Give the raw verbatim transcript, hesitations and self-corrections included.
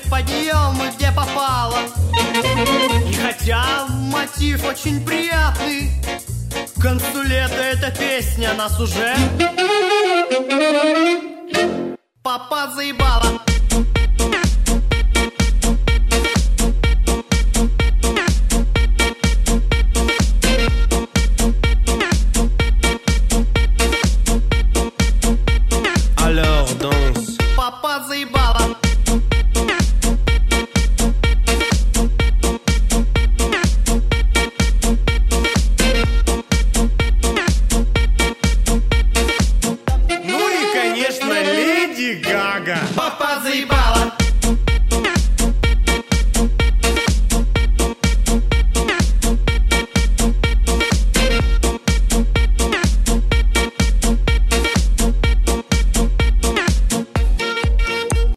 подъем, где попало. И хотя мотив очень приятный, к концу лета эта песня нас уже попа заебала.